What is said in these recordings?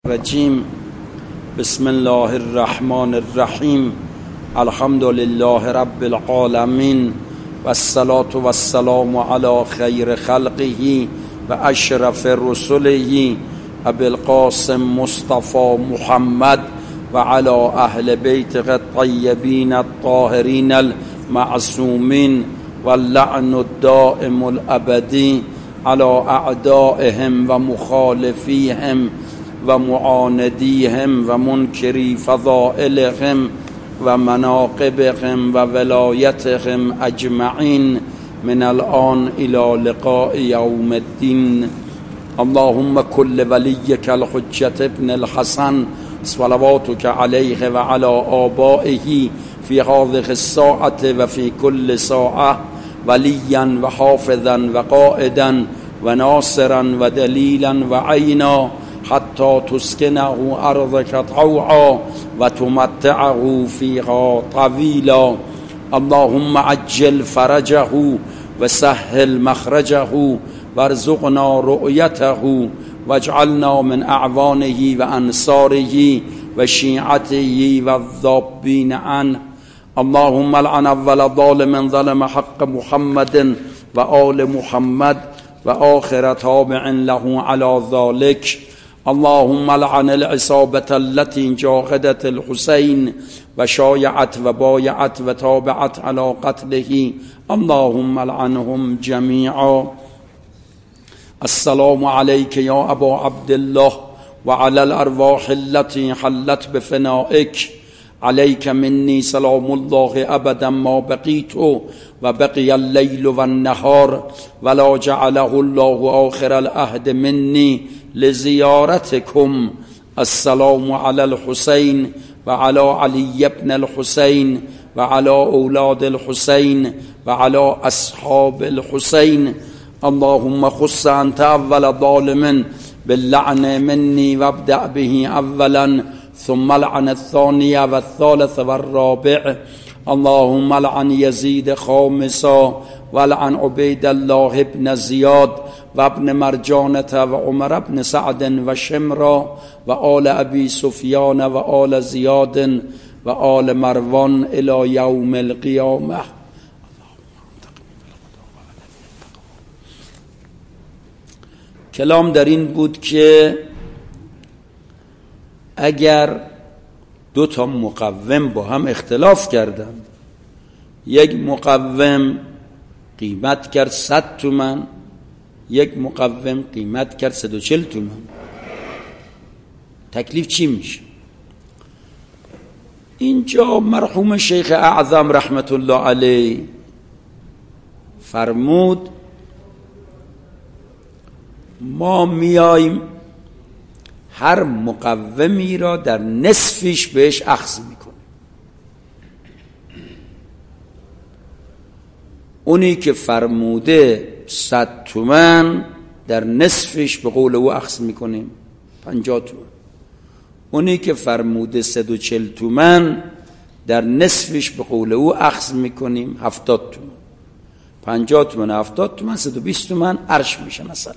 الرجیم. بسم الله الرحمن الرحیم. الحمد لله رب العالمین و الصلاة و السلام علی خیر خلقه و اشرف رسله ابی القاسم مصطفى محمد و علی اهل بیته الطیبین الطاهرین المعصومین و اللعن الدائم الابدی على اعدائهم و مخالفیهم و معاندیهم و منکری فضائلهم و مناقبهم و ولایتهم اجمعین من الان الى لقاء یوم الدین. اللهم كل وليك الحجة ابن الحسن صلواتك عليه وعلى آبائه في هذه الساعة وفي كل ساعة وليا وحافظا وقائدا وناصرا ودليلا وعينا حتى تسكنه أرضك طوعا وتمتعه فيها طويلا. اللهم عجل فرجه وسهل مخرجه وارزقنا رؤيته واجعلنا من أعوانه وأنصاره وشيعته والذابين عنه. اللهم لعن أول ظالم ظلم حق محمد وآل محمد وآخر تابع له على ذلك. اللهم لعن العصابة التي جاهدت الحسين وشايعت وبايعت وتابعت على قتله. اللهم لعنهم جميعا. السلام عليك يا أبا عبد الله وعلى الأرواح التي حلت بفنائك. عليك مني سلام الله أبدا ما بقيت وبقي الليل والنهار ولا جعله الله آخر العهد مني لزيارتكم. السلام على الحسين وعلى علي بن الحسين وعلى أولاد الحسين وعلى أصحاب الحسين. اللهم خص أنت أول ظالم باللعن مني وابدأ به أولا ثم لعن الثاني والثالث والرابع. اللهم لعن يزيد خامسا ولعن عبيد الله بن زياد وابن مرجانة وعمر بن سعد وشمرا وآل أبي سفيان وآل زياد وآل مروان إلى يوم القيامة. کلام در این بود که اگر دو تا مقوم با هم اختلاف کردن، یک مقوم قیمت کرد 100 تومن، یک مقوم قیمت کرد 140 تومن، تکلیف چی میشه؟ اینجا مرحوم شیخ اعظم رحمت الله علیه فرمود ما میاییم هر مقومی را در نصفش بهش اخذ میکنیم. اونی که فرموده 100 تومن در نصفش به قول او اخذ میکنیم 50 تومن. اونی که فرموده 140 تومن در نصفش به قول او اخذ میکنیم 70 تومن. 50 تومن 70 تومن 120 تومن عرش میشه مثلا.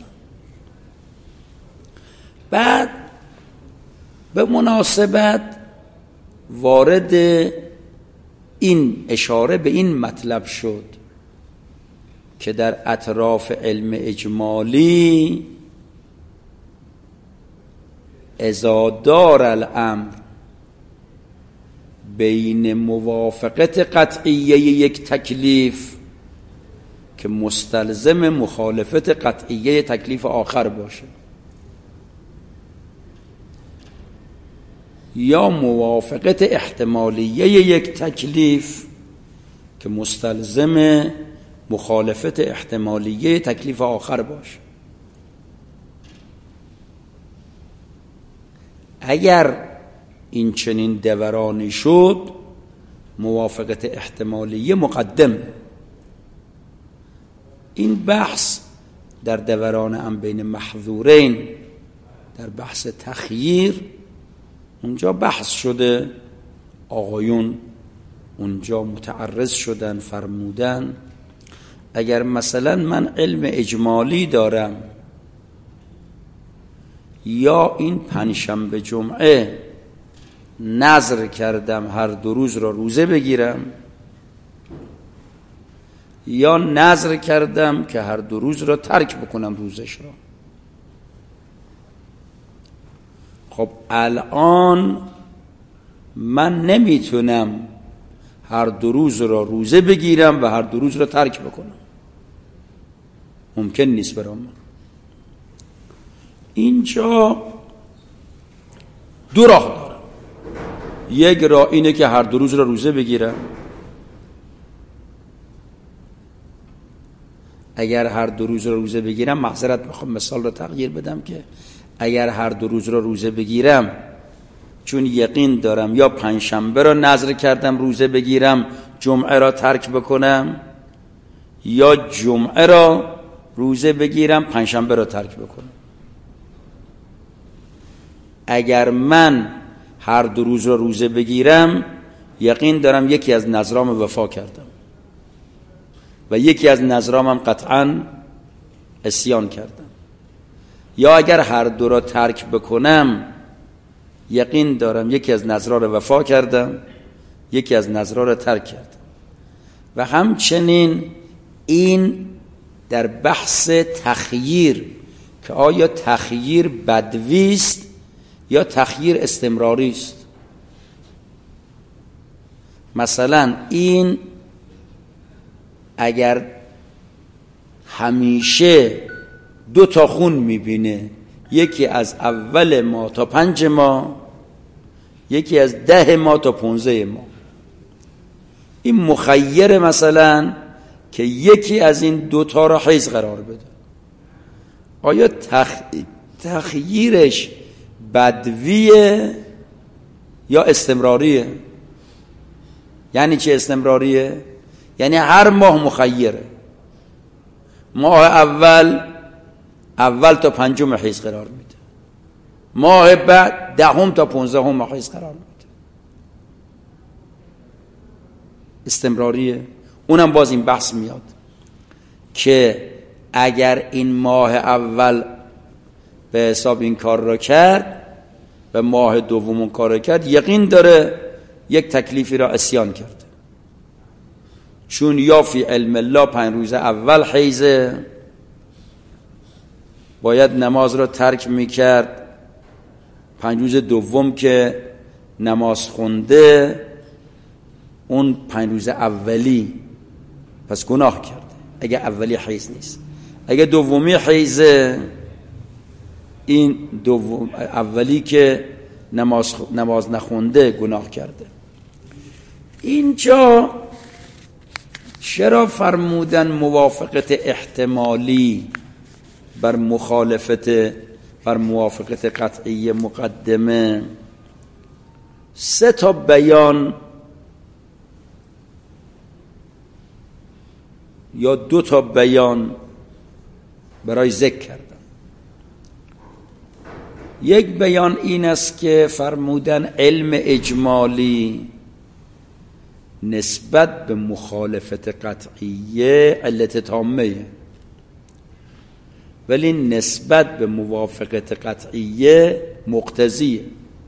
بعد به مناسبت وارد این اشاره به این مطلب شد که در اطراف علم اجمالی اذا دار الامر بین موافقت قطعیه یک تکلیف که مستلزم مخالفت قطعیه تکلیف آخر باشه یا موافقت احتمالیه یک تکلیف که مستلزم مخالفت احتمالیه تکلیف آخر باشه. اگر این چنین دورانی شد موافقت احتمالیه مقدم. این بحث در دوران هم بین محظورین در بحث تخییر اونجا بحث شده، آقایون اونجا متعرض شدن فرمودن اگر مثلا من علم اجمالی دارم یا این پنجشنبه جمعه نذر کردم هر 2 روز را روزه بگیرم، یا نذر کردم که هر 2 روز را ترک بکنم روزش را. خب الان من نمیتونم هر 2 روز را روزه بگیرم و هر 2 روز را ترک بکنم، ممکن نیست برام. اینجا 2 راه دارم. یک راه اینه که هر 2 روز را روزه بگیرم. اگر هر 2 روز را روزه بگیرم، معذرت میخوام مثال را تغییر بدم، که اگر هر 2 روز را روزه بگیرم چون یقین دارم یا پنجشنبه را نذر کردم روزه بگیرم جمعه را ترک بکنم، یا جمعه را روزه بگیرم پنجشنبه را ترک بکنم. اگر من هر 2 روز را روزه بگیرم یقین دارم یکی از نذرام وفا کردم و یکی از نذرامم قطعاً عصیان کردم. یا اگر هر 2 را ترک بکنم یقین دارم یکی از نذرا را وفا کردم، یکی از نذرا را ترک کردم. و همچنین این در بحث تخییر، که آیا تخییر بدوی است یا تخییر استمراری است. مثلا این اگر همیشه 2 تا خون میبینه، یکی از اول ماه تا 5 ماه، یکی از 10 ماه تا 15 ماه، این مخیر مثلا که یکی از این 2 تا را حیض قرار بده. آیا تخییرش بدویه یا استمراریه؟ یعنی چه استمراریه؟ یعنی هر ماه مخیره، ماه اول تا 5 حیض قرار میده، ماه بعد 10 تا 15 حیض قرار میده. استمراریه. اونم باز این بحث میاد که اگر این ماه اول به حساب این کار را کرد و ماه دوم اون کار را کرد، یقین داره یک تکلیفی را عصیان کرده، چون یا فی علم الله 5 روز اول حیضه، باید نماز را ترک میکرد. 5 روز دوم که نماز خونده، اون 5 روز اولی پس گناه کرده اگه اولی حیض نیست. اگه دومی حیضه، این اولی که نماز نخونده گناه کرده. اینجا چرا فرمودن موافقت احتمالی بر موافقت قطعی مقدمه؟ 3 تا بیان یا 2 تا بیان برای ذکر کردن. یک بیان این است که فرمودن علم اجمالی نسبت به مخالفت قطعیه علت تامه، ولی نسبت به موافقت قطعیه مقتضیه.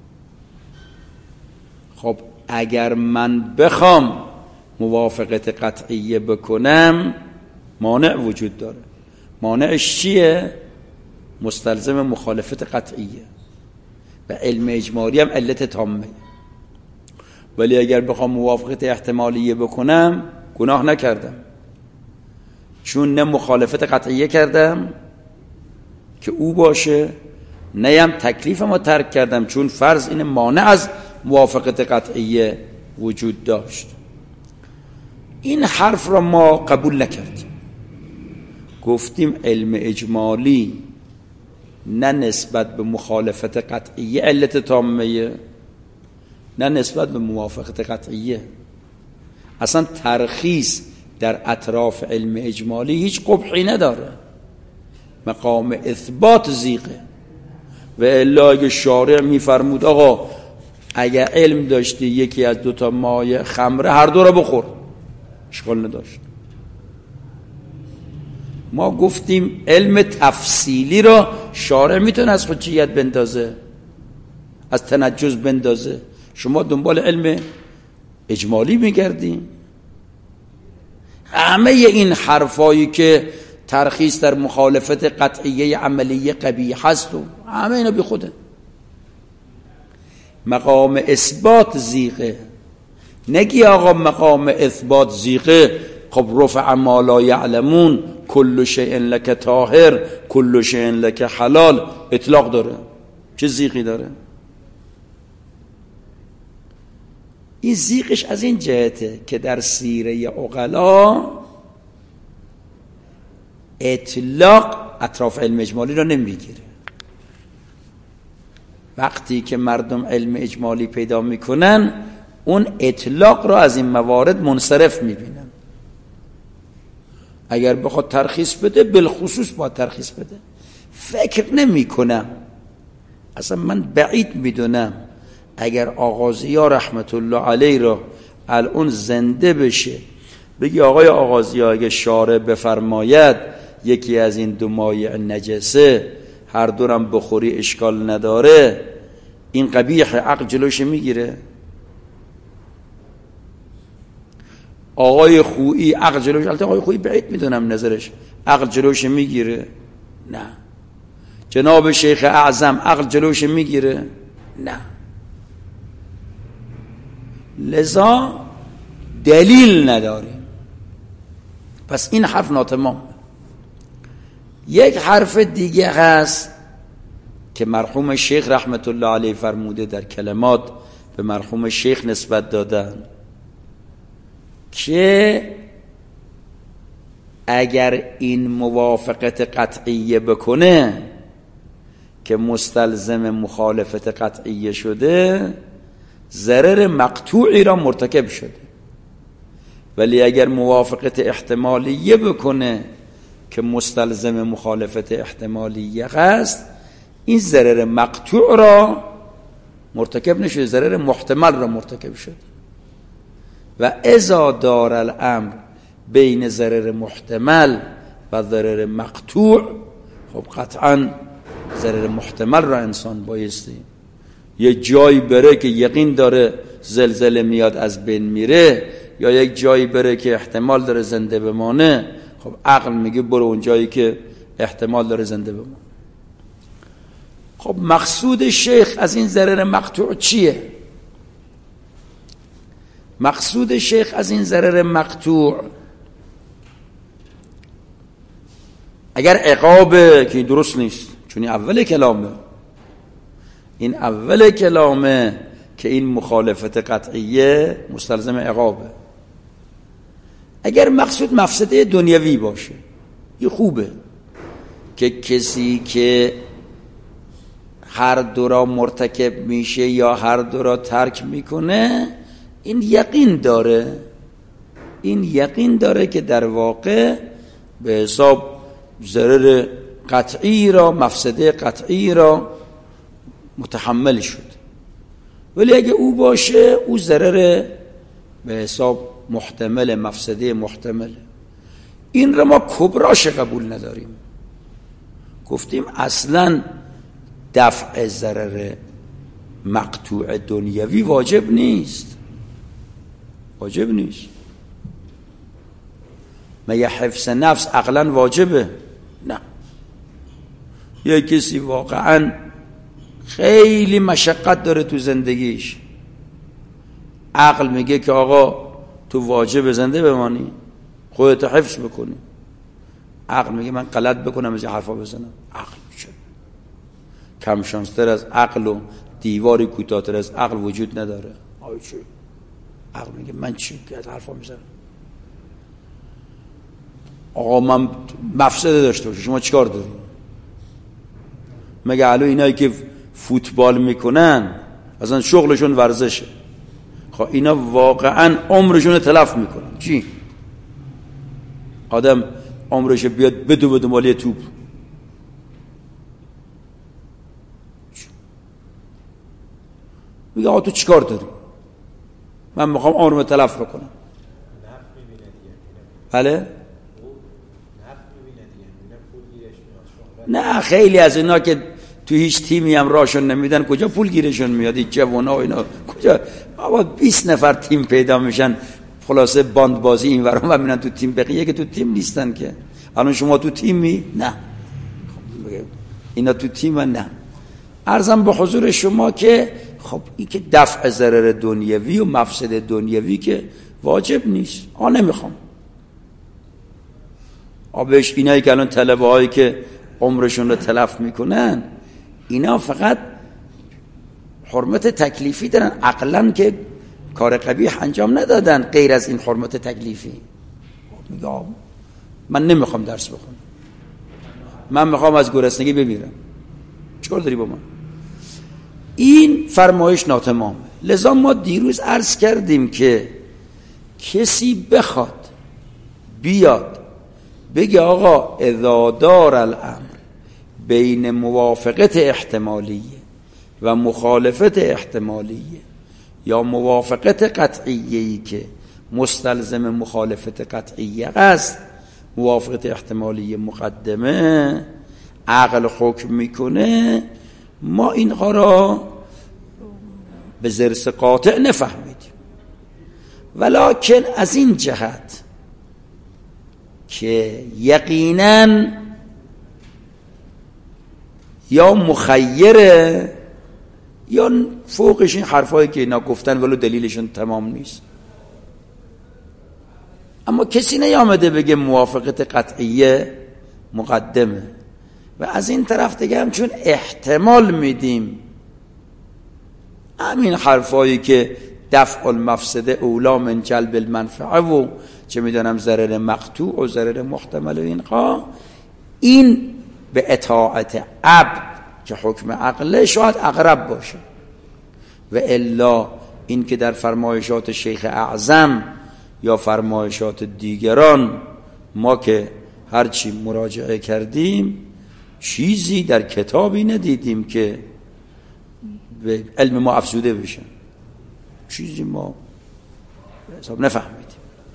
خب اگر من بخوام موافقت قطعیه بکنم مانع وجود داره. مانعش چیه؟ مستلزم مخالفت قطعیه و علم اجمالی هم علت تامه. ولی اگر بخوام موافقت احتمالیه بکنم گناه نکردم، چون نه مخالفت قطعیه کردم که او باشه، نه هم تکلیفم رو ترک کردم چون فرض این مانع از موافقت قطعیه وجود داشت. این حرف را ما قبول نکردیم، گفتیم علم اجمالی نه نسبت به مخالفت قطعیه علت تامه، نه نسبت به موافقت قطعیه. اصلا ترخیص در اطراف علم اجمالی هیچ قبحی نداره، مقام اثبات زیغه. و الا اگه شارع میفرمود آقا اگه علم داشتی یکی از 2 تا مایه خمره هر 2 را بخور، اشکال نداشت. ما گفتیم علم تفصیلی را شارع میتونه از حجیت بندازه، از تنجز بندازه. شما دنبال علم اجمالی میگردیم. همه این حرفایی که ترخیص در مخالفت قطعیه عملیه قبیح هست و همه اینا بی خوده. مقام اثبات زیغه. نگی آقا مقام اثبات زیغه، خب رفع ما لا یعلمون، کل شیء لک طاهر، کل شیء لک حلال، اطلاق داره. چه زیغی داره؟ این زیغش از این جهته که در سیره عقلا اطلاق اطراف علم اجمالی رو نمیگیره. وقتی که مردم علم اجمالی پیدا میکنن اون اطلاق رو از این موارد منصرف میبینن. اگر بخواد ترخیص بده بالخصوص باید ترخیص بده. فکر نمی کنم، اصلا من بعید میدونم اگر آغازی‌ها رحمت الله علیه را الان زنده بشه بگی آقای آغازی‌ها اگه شارع بفرماید یکی از این دو مایع نجسه هر دورم بخوری اشکال نداره، این قبیح، عقل جلوش میگیره؟ آقای خویی عقل جلوش، البته آقای خویی بعید میدونم نظرش، عقل جلوش میگیره؟ نه. جناب شیخ اعظم عقل جلوش میگیره؟ نه. لذا دلیل نداریم. پس این حرف ناتمام. یک حرف دیگه هست که مرحوم شیخ رحمت الله علیه فرموده، در کلمات به مرحوم شیخ نسبت دادن، که اگر این موافقت قطعیه بکنه که مستلزم مخالفت قطعیه شده، ضرر مقطوعی را مرتکب شده. ولی اگر موافقت احتمالیه بکنه که مستلزم مخالفت احتمالیه هست، این ضرر مقطوع را مرتکب نشده، ضرر محتمل را مرتکب شده. و اذا دار الامر بین ضرر محتمل و ضرر مقطوع، خب قطعا ضرر محتمل را انسان بایستی یه جایی بره که یقین داره زلزله میاد از بین میره، یا یک جایی بره که احتمال داره زنده بمانه، خب عقل میگه برو اون جایی که احتمال داره زنده بمانه. خب مقصود شیخ از این ضرر مقطوع چیه؟ مقصود شیخ از این ضرر مقطوع اگر عقابه که درست نیست، چون این اول کلامه، این اول کلامه که این مخالفت قطعیه مستلزم عقابه. اگر مقصود مفسده دنیوی باشه، این خوبه که کسی که هر دو را مرتکب میشه یا هر دو را ترک میکنه، این یقین داره، این یقین داره که در واقع به حساب ضرر قطعی را، مفسده قطعی را متحمل شد. ولی اگه او باشه، او ضرر به حساب محتمل، مفسده محتمل. این را ما کبراش قبول نداریم. گفتیم اصلا دفع ضرر مقطوع دنیوی واجب نیست، واجب نیست. مگه حفظ نفس عقلا واجبه؟ نه. یه کسی واقعا خیلی مشقت داره تو زندگیش، عقل میگه که آقا تو واجب زنده بمانی، خودت حفظ بکنی. عقل میگه من غلط بکنم از این حرفا بزنم. عقل میشه کم شانستر از عقل و دیواری کوتاه‌تر از عقل وجود نداره. آی چه؟ عقل میگه من چی که از حرفا میزنم؟ آقا من مفسده داشته باشه، شما چیکار داری؟ مگه الان اینایی که فوتبال میکنن اصلا شغلشون ورزشه، خب اینا واقعا عمرشون تلف میکنن. چی؟ آدم عمرش بیاد بدو دنبال توپ، میگه آقا تو چیکار داری؟ من میخوام عمرم تلف بکنم. بله؟ نه خیلی از اینا که تو هیچ تیمی هم راشون نمیدن کجا پول گیرشون میاد؟ این جوانا اینا کجا؟ بابا 20 نفر تیم پیدا میشن، خلاصه باند بازی این ورا و میرن تو تیم. بقیه که تو تیم نیستن که. الان شما تو تیمی؟ نه. اینا تو تیم نه. عرضم به حضور شما که خب این که دفع ضرر دنیوی و مفسد دنیوی که واجب نیست. نمیخوام. بهش اینایی که الان طلبه هایی که عمرشون رو تلف میکنن، اینا فقط حرمت تکلیفی دارن، عقلن که کار قبیح انجام ندادن غیر از این حرمت تکلیفی. میگه من نمیخوام درس بخونم، من میخوام از گرسنگی بمیرم، چیکار داری با من؟ این فرمایش ناتمامه. لذا ما دیروز عرض کردیم که کسی بخواد بیاد بگه آقا اذا دار الامر بین موافقت احتمالیه و مخالفت احتمالیه یا موافقت قطعیه‌ای که مستلزم مخالفت قطعیه است، موافقت احتمالیه مقدمه، عقل حکم میکنه، ما اینها را به ضرس قاطع نفهمیدیم. ولکن از این جهت که یقیناً یا مخیره یا فوقش این حرفایی که اینا گفتن ولو دلیلشون تمام نیست، اما کسی نیامده بگه موافقت قطعیه مقدمه. و از این طرف دیگه هم چون احتمال میدیم همین حرفایی که دفع المفسده اولا من جلب المنفعه و چه میدونم ضرر مقطوع و ضرر محتمل و اینها، این به اطاعت عبد که حکم عقله شاید اقرب باشه. و الا این که در فرمایشات شیخ اعظم یا فرمایشات دیگران ما که هرچی مراجعه کردیم چیزی در کتابی ندیدیم که به علم ما افزوده بشه، چیزی ما حساب نفهمیدیم.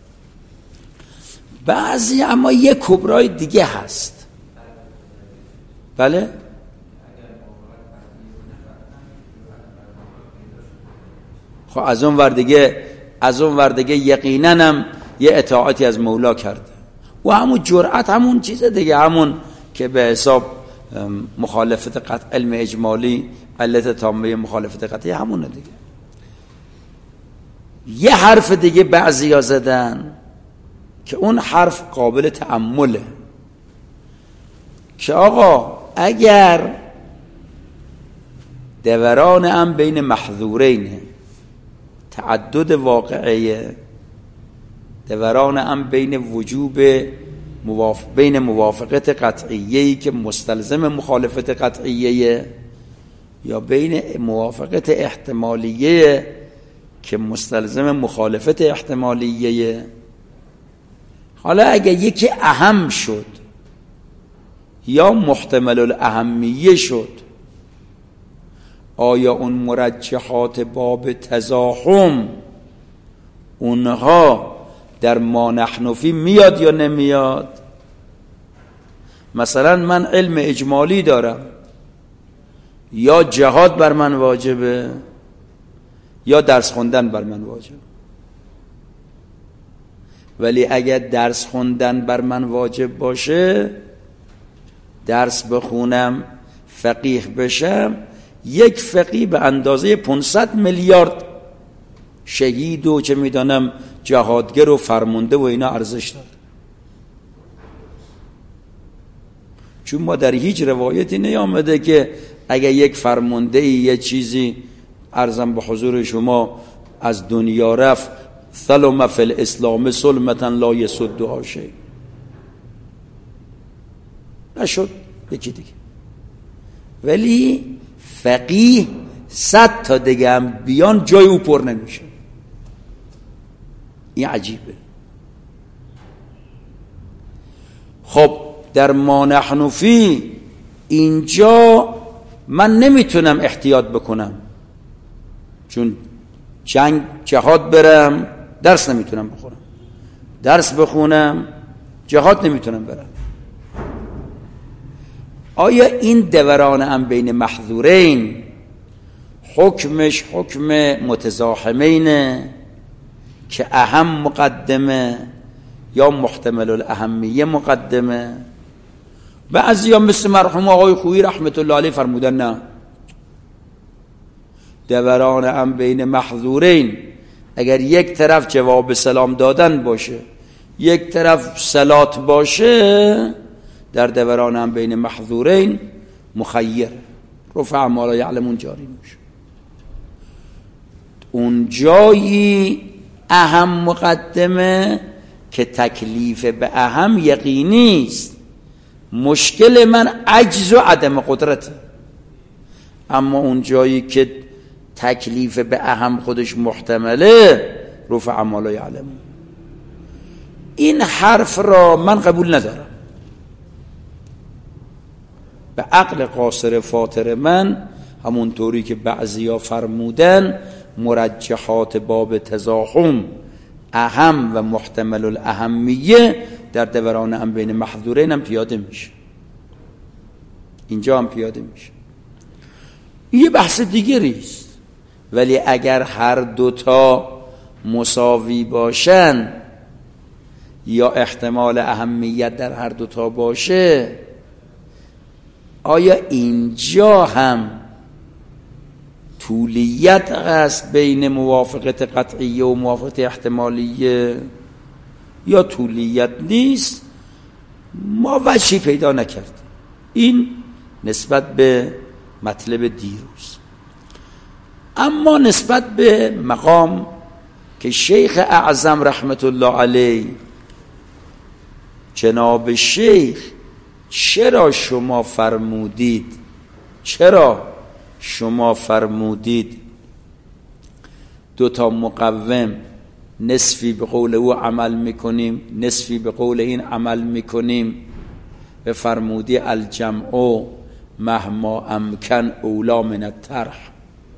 بعضی اما یک کبرای دیگه هست. بله؟ خب از اون ور دیگه یقیناً هم یه اطاعتی از مولا کرده و همون جرأت همون چیز دیگه، همون که به حساب مخالفت قطع علم اجمالی علت تامه مخالفت قطعی همونه دیگه. یه حرف دیگه بعضیا زدن که اون حرف قابل تأمله که آقا اگر دوران هم بین محظورین تعدد واقعیه، دوران هم بین وجوب بین موافقت قطعیه‌ای که مستلزم مخالفت قطعیه یا بین موافقت احتمالیه که مستلزم مخالفت احتمالیه. حالا اگه یکی اهم شد یا محتمل الاهمیه شد، آیا اون مرجحات باب تزاحم اونها در ما نحن فی میاد یا نمیاد؟ مثلا من علم اجمالی دارم، یا جهاد بر من واجبه یا درس خوندن بر من واجبه. ولی اگر درس خوندن بر من واجب باشه، درس بخونم فقیه بشم، یک فقیه به اندازه 500 میلیارد شهید و چه میدانم جهادگر و فرمانده و اینا ارزش داره. چون ما در هیچ روایتی نیامده که اگر یک فرمانده یه چیزی عرضم به حضور شما از دنیا رفت، ثلم فی الاسلام سلمتا لا یسدها شیء، نشد یکی دیگه. ولی فقیه 100 تا دیگه هم بیان جای او پر نمیشه. این عجیبه. خب در ما نحن فی اینجا من نمیتونم احتیاط بکنم، چون جنگ جهاد برم درس نمیتونم بخونم، درس بخونم جهاد نمیتونم برم. آیا این دوران هم بین محظورین حکمش حکم متزاحمینه که اهم مقدمه یا محتمل الاهمیه مقدمه؟ بعضیا مثل مرحوم آقای خویی رحمت الله علیه فرمودن نه، دوران هم بین محظورین اگر یک طرف جواب سلام دادن باشه یک طرف صلات باشه در دوران هم بین محظورین مخیر رفع ما لا یعلمون جاری میشه. اون جایی اهم مقدمه که تکلیف به اهم یقینی است، مشکل من عجز و عدم قدرته. اما اون جایی که تکلیف به اهم خودش محتمله رفع ما لا یعلمون. این حرف را من قبول ندارم. به عقل قاصر فاطر من همونطوری که بعضیا فرمودن مرجحات باب تزاحم اهم و محتمل الاهمیه در دوران هم بین محظورین هم پیاده میشه، اینجا هم پیاده میشه. یه بحث دیگری است، ولی اگر هر دوتا مساوی باشن یا احتمال اهمیت در هر دوتا باشه، آیا اینجا هم طولیت هست بین موافقت قطعیه و موافقت احتمالیه یا طولیت نیست؟ ما وجهی پیدا نکردیم. این نسبت به مطلب دیروز. اما نسبت به مقام که شیخ اعظم رحمت الله علیه جناب شیخ چرا شما فرمودید دوتا مقوم نصفی به قول او عمل میکنیم نصفی به قول این عمل میکنیم، به فرمودی الجمع مهما امکن اولا من الطرح.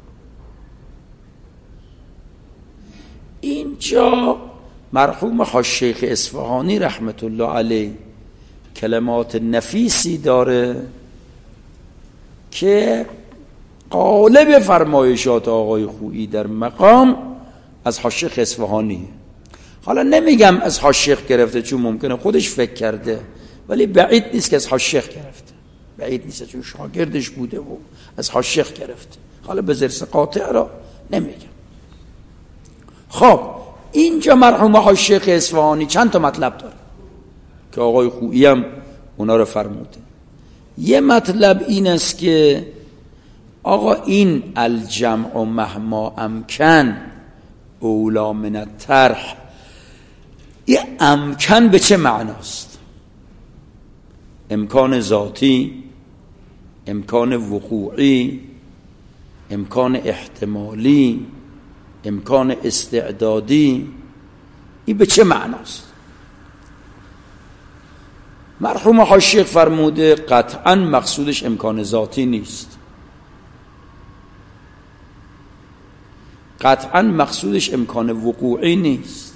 اینجا مرحوم حاج شیخ اصفهانی رحمت الله علیه کلمات نفیسی داره که قالب فرمایشات آقای خویی در مقام از حاج شیخ اصفهانی. حالا نمیگم از حاج شیخ گرفته چون ممکنه خودش فکر کرده، ولی بعید نیست که از حاج شیخ گرفته، بعید نیست چون شاگردش بوده و از حاج شیخ گرفته. حالا به ذرس قاطع را نمیگم. خب اینجا مرحوم حاج شیخ اصفهانی چند تا مطلب داره که آقای خویی هم اونا رو فرموده. یه مطلب این است که آقا این الجمع مهما امکن اولا من الطرح، این امکن به چه معناست؟ امکان ذاتی، امکان وقوعی، امکان احتمالی، امکان استعدادی، این به چه معناست؟ مرحوم حاج شیخ فرموده قطعا مقصودش امکان ذاتی نیست، قطعا مقصودش امکان وقوعی نیست.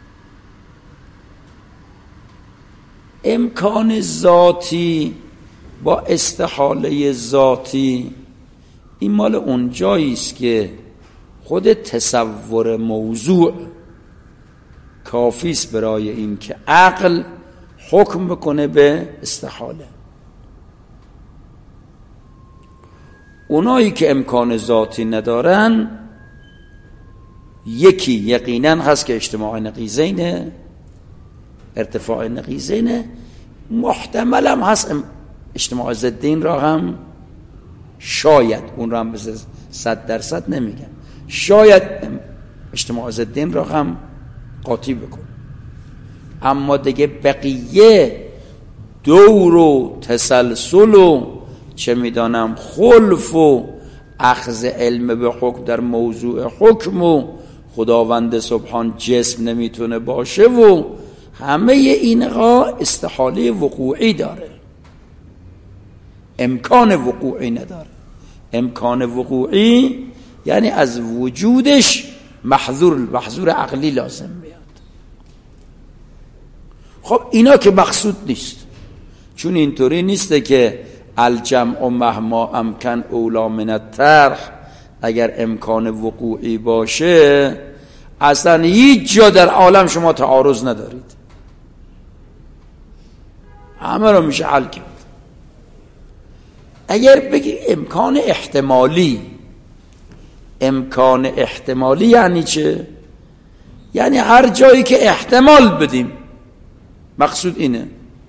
امکان ذاتی با استحاله ذاتی این مال اون جایی است که خود تصور موضوع کافی است برای این که عقل حکم بکنه به استحاله. اونایی که امکان ذاتی ندارن، یکی یقینا هست که اجتماع نقیضین، ارتفاع نقیضین، محتمل هم هست اجتماع ضدین را هم، شاید اون را هم به 100% نمیگم، شاید اجتماع ضدین را هم قاطی بکن. اما دیگه بقیه دور و تسلسل و چه میدانم خلف و اخذ علم به حکم در موضوع حکم و خداوند سبحان جسم نمیتونه باشه و همه اینها استحاله وقوعی داره، امکان وقوعی نداره. امکان وقوعی یعنی از وجودش محظور عقلی لازم میاد. خب اینا که مقصود نیست، چون اینطوری نیسته که الجمع مهما امکن اولا من الطرح، اگر امکان وقوعی باشه اصلا هیچ جا در عالم شما تعارض ندارید، همه رو میشه حل کرد. اگر بگی امکان احتمالی، امکان احتمالی یعنی چه؟ یعنی هر جایی که احتمال بدیم، مقصود اینه.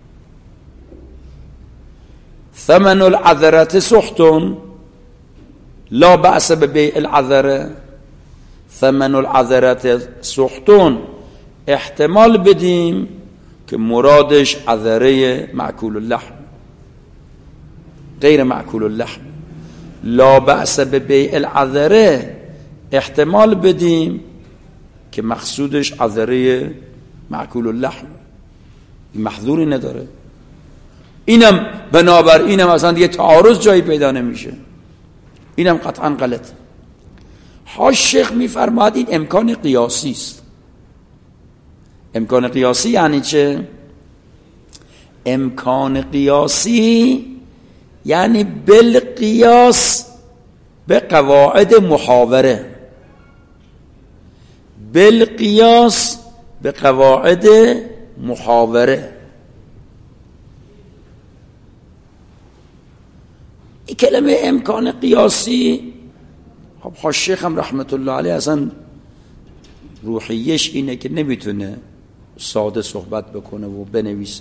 ثمن العذرة سحت لا بأس ببيع العذرة، ثمن العذرة سحت، احتمال بدیم که مرادش عذره معکول اللحم غیر معکول اللحم. لا بأس ببيع العذره، احتمال بدیم که مقصودش عذره معکول اللحم، این محظوری نداره. اینم بنابر اینم اصلا دیگه تعارض جایی پیدا نمیشه، اینم قطعا غلط. شیخ میفرماد این امکان قیاسی است. امکان قیاسی یعنی چه؟ امکان قیاسی یعنی بالقیاس به قواعد محاوره، بالقیاس به قواعد محاوره. این کلمه امکان قیاسی، خب شیخ هم رحمت الله علیه اصلا روحیش اینه که نمیتونه ساده صحبت بکنه و بنویسه.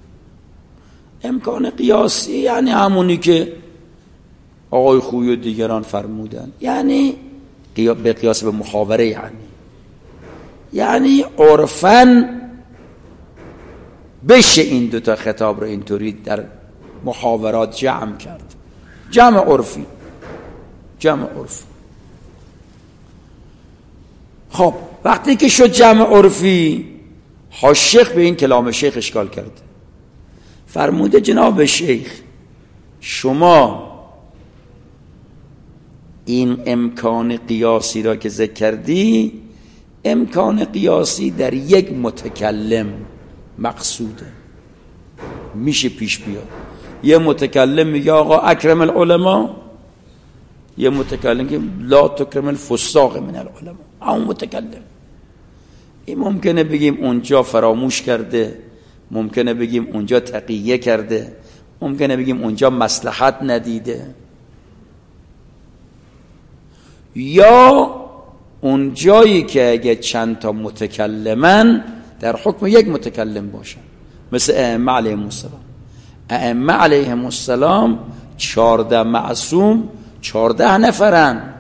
امکان قیاسی یعنی همونی که آقای خویی و دیگران فرمودن، یعنی به قیاس به محاوره، یعنی عرفاً بشه این دوتا خطاب رو اینطوری در محاورات جمع کرد، جمع عرفی، جمع عرفی. خب وقتی که شد جمع عرفی، شیخ به این کلام شیخ اشکال کرده، فرموده جناب شیخ شما این امکان قیاسی را که ذکر کردی، امکان قیاسی در یک متکلم مقصوده، میشه پیش بیاد. یه متکلم میگه آقا اکرم العلماء، یه متکلم که لا تکرم الفساق من العلماء، اون متکلم. این ممکنه بگیم اونجا فراموش کرده، ممکنه بگیم اونجا تقیه کرده، ممکنه بگیم اونجا مصلحت ندیده، یا اون جایی که اگه چند تا متکلمن در حکم یک متکلم باشن، مثل ائمه علیهم السلام. ائمه علیهم السلام 14 معصوم 14 نفرن،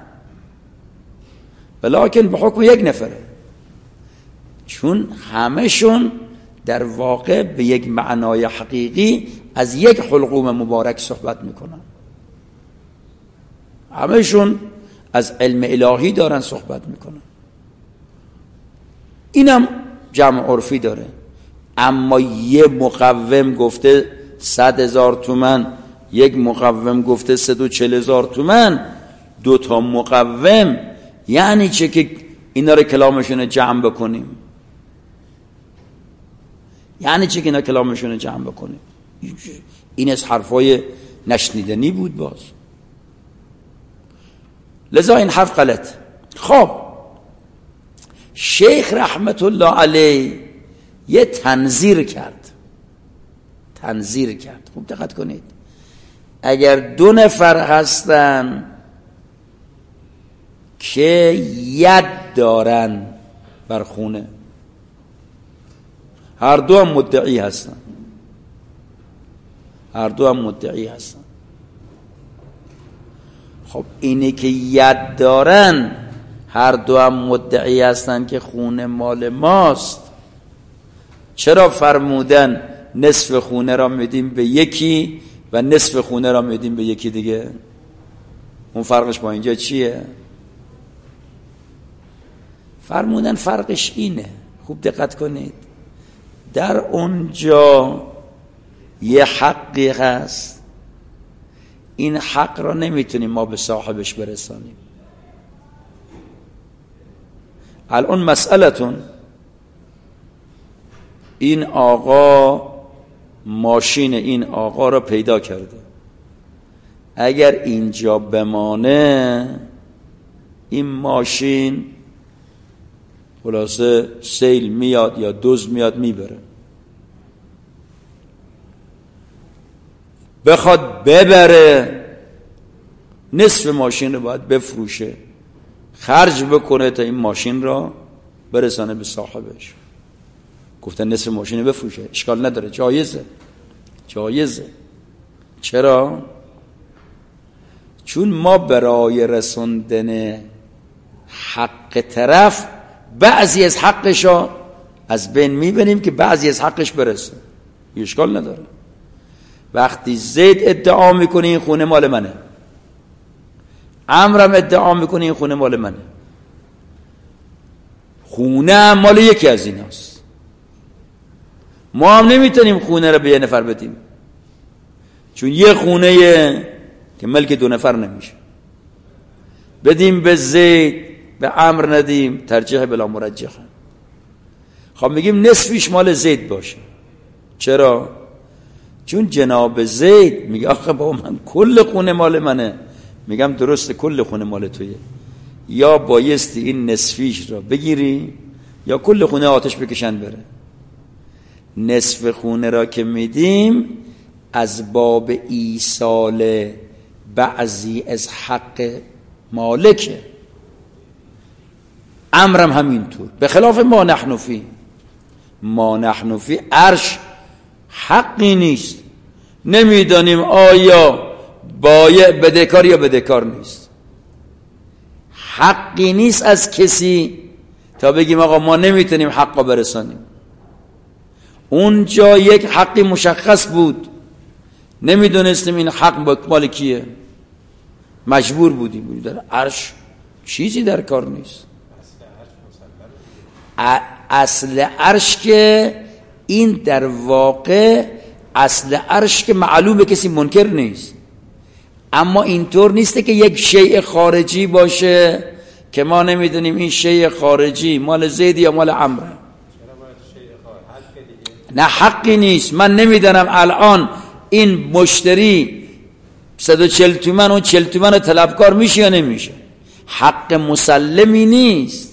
ولیکن به حکم یک نفره، چون همشون در واقع به یک معنای حقیقی از یک حلقوم مبارک صحبت میکنن، همشون از علم الهی دارن صحبت میکنن. اینم جمع عرفی داره. اما یه مقوم گفته 100,000 تومان، یک مقوم گفته 140,000 تومان، 2 تا مقوم، یعنی چه که اینا رو کلامشون جمع بکنیم؟ یعنی چه که اینا کلامشون جمع بکنیم؟ این از حرفای نشنیدنی بود باز، لذا این حرف غلط. خب شیخ رحمت الله علیه یه تنظیر کرد، تنظیر کرد. خوب دقت کنید، اگر 2 نفر هستن که ید دارن بر خونه، هر دو هم مدعی هستن، هر دو هم مدعی هستن. خب اینه که ید دارن، هر دو هم مدعی هستن که خونه مال ماست، چرا فرمودن نصف خونه را میدیم به یکی و نصف خونه را میدیم به یکی دیگه؟ اون فرقش با اینجا چیه؟ فرمودن فرقش اینه، خوب دقت کنید، در اونجا یه حقی هست، این حق را نمیتونیم ما به صاحبش برسانیم. الان مسئلتون، این آقا ماشین این آقا را پیدا کرده، اگر اینجا بمانه این ماشین خلاصه سیل میاد یا دزد میاد میبره. بخواد ببره نصف ماشین رو باید بفروشه، خرج بکنه تا این ماشین را برسانه به صاحبش. گفتن نصف ماشین رو بفروشه، اشکال نداره، جایزه. چرا؟ چون ما برای رسوندن حق طرف بعضی از حقشو از بین میبریم که بعضی از حقش برسه. اشکال نداره. وقتی زید ادعا میکنه این خونه مال منه، عمرم ادعا میکنه این خونه مال منه، خونه هم مال یکی از ایناست، ما هم نمیتونیم خونه رو به یه نفر بدیم، چون یه خونه که ملک دو نفر نمیشه. بدیم به زید به عمر ندیم، ترجیح بلا مرجحه. خب میگیم نصفش مال زید باشه. چرا؟ چون جناب زید میگه آخه بابا من کل خونه مال منه. میگم درسته کل خونه مال تویه، یا بایستی این نصفیش را بگیری یا کل خونه آتش بکشن بره. نصف خونه را که میدیم از باب ایصال بعضی از حق مالکه. امرم همینطور، به خلاف ما نحن فی عرش حقی نیست، نمیدانیم آیا بایع بدهکار یا بدهکار نیست. حقی نیست از کسی تا بگیم آقا ما نمیتونیم حقا برسانیم. اونجا یک حقی مشخص بود، نمیدونستیم این حق مال کیه، مجبور بودیم. در عرش چیزی در کار نیست. اصل عرش که این در واقع اصل عرش که معلومه کسی منکر نیست، اما اینطور نیسته که یک شیء خارجی باشه که ما نمیدونیم این شیء خارجی مال زید یا مال عمرو. نه حقی نیست. من نمیدونم الان این مشتری 140 تومن و 40 تومن طلبکار میشه یا نمیشه. حق مسلمی نیست.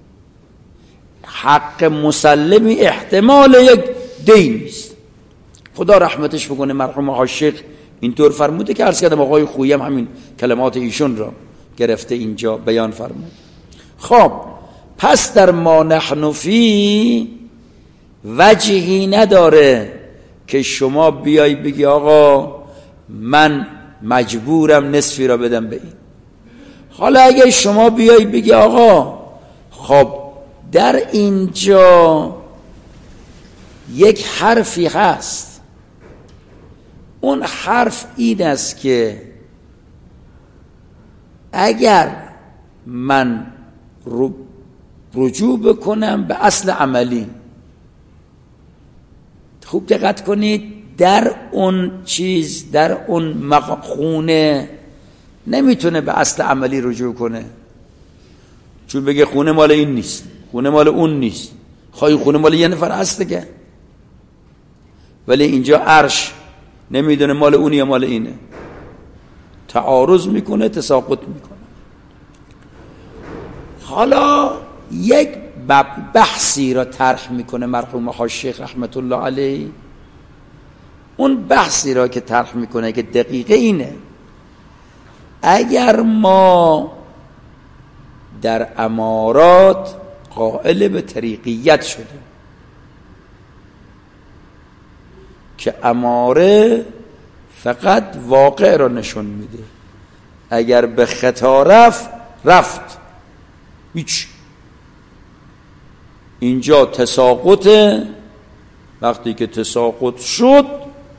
حق مسلمی احتمال یک دین نیست. خدا رحمتش بکنه مرحوم عاشق اینطور فرموده که عرض کردم آقای خویی هم همین کلمات ایشون را گرفته اینجا بیان فرمود. خب پس در ما نحن فی وجهی نداره که شما بیای بگی آقا من مجبورم نصفی را بدم به این. حالا اگه شما بیای بگی آقا خب در اینجا یک حرفی هست، اون حرف این است که اگر من رجوع بکنم به اصل عملی، خوب دقت کنید، در اون چیز در اون خونه نمیتونه به اصل عملی رجوع کنه، چون بگه خونه مال این نیست، خونه مال اون نیست، خواهی خونه مال یه نفر هست دیگه. ولی اینجا عرش نمیدونه مال اون یا مال اینه، تعارض میکنه، تساقط میکنه. حالا یک بحثی را طرح میکنه مرحوم حاشیخ رحمت الله علیه. اون بحثی را که طرح میکنه که دقیقه اینه، اگر ما در امارات قائل به طریقیت شدیم که اماره فقط واقع را نشون میده، اگر به خطا رفت هیچ. اینجا تساقطه، وقتی که تساقط شد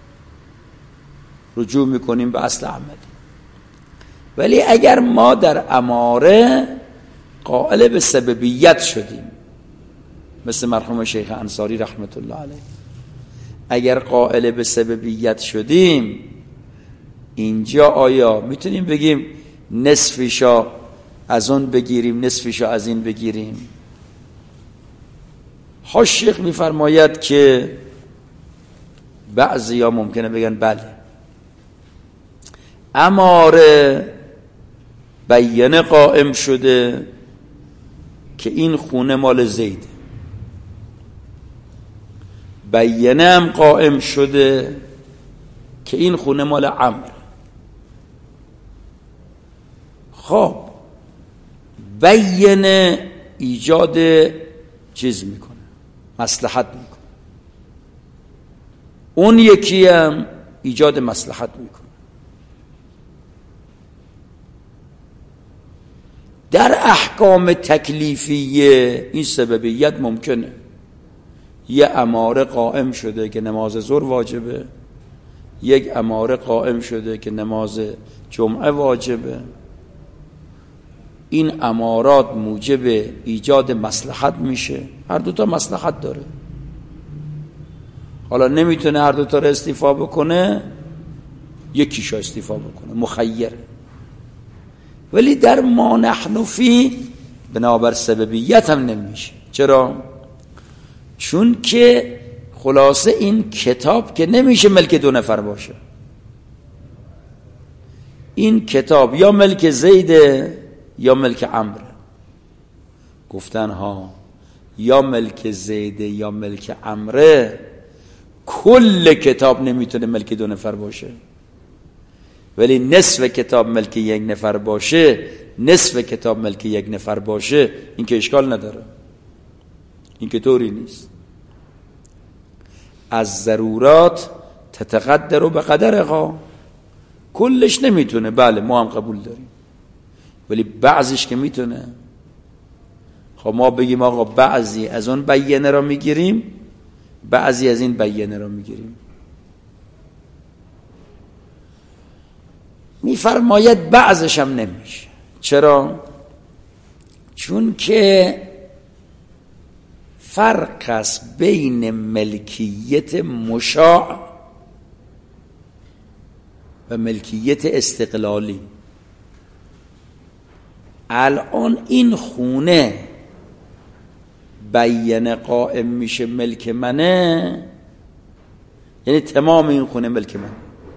رجوع میکنیم به اصل عملی. ولی اگر ما در اماره قائل به سببیت شدیم، مثل مرحوم شیخ انصاری رحمت الله علیه، اگر قائل به سببیت شدیم، اینجا آیا میتونیم بگیم نصفشا از اون بگیریم نصفشا از این بگیریم؟ حاشیخ میفرماید که بعضی ها ممکنه بگن بله، اماره بیانه قائم شده که این خونه مال زید، بیانه هم قائم شده که این خونه مال عمرو. خب بیانه ایجاد چیز میکنه، مصلحت میکنه، اون یکی هم ایجاد مصلحت میکنه. در احکام تکلیفیه این سببیت ممکنه. یه اماره قائم شده که نماز ظهر واجبه، یک اماره قائم شده که نماز جمعه واجبه. این امارات موجب ایجاد مصلحت میشه، هر دوتا مصلحت داره. حالا نمیتونه هر دوتا رو استیفا بکنه، یکیشو استیفا بکنه، مخیره. ولی در ما نحن فی بنابر سببیت هم نمیشه. چرا؟ چون که خلاصه این کتاب که نمیشه ملک دو نفر باشه. این کتاب یا ملک زیده یا ملک عمرو. گفتن ها یا ملک زیده یا ملک عمرو، کل کتاب نمیتونه ملک دو نفر باشه. ولی نصف کتاب ملک یک نفر باشه، نصف کتاب ملک یک نفر باشه، این که اشکال نداره. این که طوری نیست. از ضرورات تتقدر به قدرها، کلش نمیتونه، بله ما هم قبول داریم، ولی بعضیش که میتونه. خب ما بگیم آقا بعضی از اون بیانه را میگیریم، بعضی از این بیانه را میگیریم. میفرماید بعضش هم نمیشه. چرا؟ چون که فرق است بین ملکیت مشاع و ملکیت استقلالی. الان این خونه بیانه قائم میشه ملک منه، یعنی تمام این خونه ملک منه.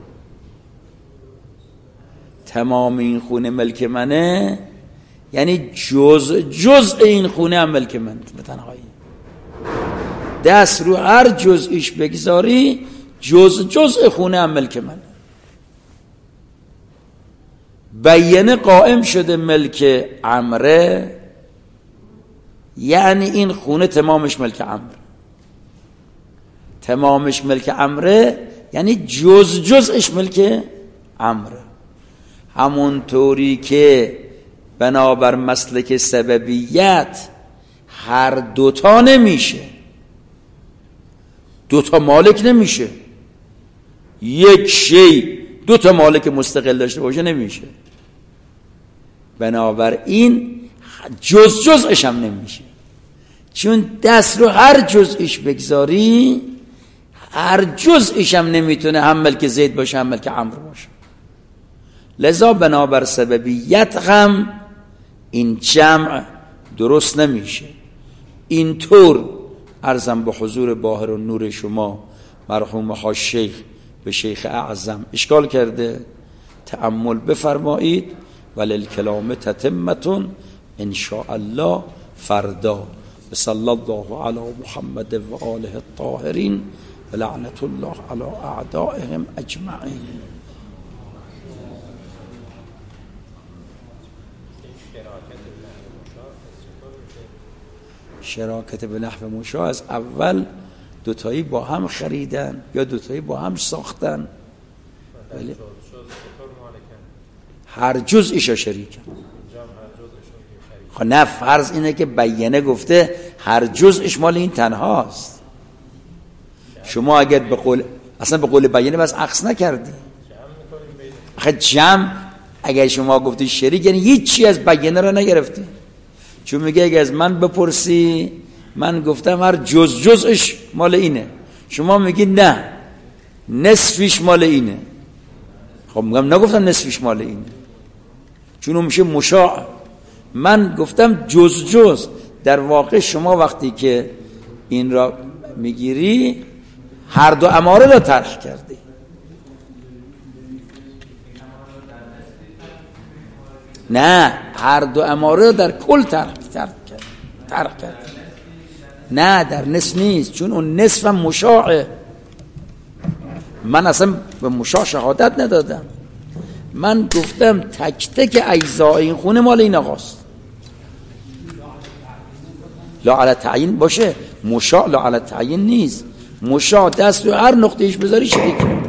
تمام این خونه ملک منه یعنی جزء این خونه هم ملک منه به تنهایی. دست رو هر جزئیش بگذاری جزء خونه هم ملک منه. بیانه قائم شده ملک عمره، یعنی این خونه تمامش ملک عمره. تمامش ملک عمره یعنی جزءش ملک عمره. همونطوری که بنابر مسلک سببیت هر دوتا نمیشه، دوتا مالک نمیشه. یک شی دوتا مالک مستقل داشته باشه نمیشه. بنابراین جزش هم نمیشه، چون دست رو هر جزئیش بگذاری هر جزئیش هم نمیتونه هم ملک زید باشه هم ملک عمرو باشه. لذا بنابر سببیت هم این جمع درست نمیشه. اینطور عرضم به حضور باهر و نور شما مرحوم ها شیخ به شیخ اعظم اشکال کرده، تأمل بفرمایید. وللکلام تتمتون ان شاء الله فردا. صلی الله علی محمد و آله الطاهرین و لعنت الله علی اعدائهم اجمعین. شراکت به نحو مشاع از اول دوتایی با هم خریدن یا دوتایی با هم ساختن، ولی هر جزئیشا شریکن. خب نه، فرض اینه که بیانه گفته هر جزئش مال این تنهاست. شما اگر به قول اصلا به قول بیانه بس عکس نکردی. آخه جمع اگر شما گفتی شریک یعنی هیچی از بیانه را نگرفتی. چون میگه اگه از من بپرسی من گفتم هر جزش مال اینه، شما میگی نه نصفش مال اینه. خب میگم نگفتم نصفش مال اینه، چون اون میشه مشاع. من گفتم جز. در واقع شما وقتی که این را میگیری هر دو اماره را طرح کردی. نه، هر دو اماره رو در کل ترک کرد. نه در نصف نیست، چون اون نصف هم مشاعه. من اصلا به مشاع شهادت ندادم، من گفتم تک تک اجزای این خونه مال این آقاست. لا علی تعیین باشه، مشاع لا علی تعیین نیست. مشاع دست رو هر نقطهش بذاری شریکه.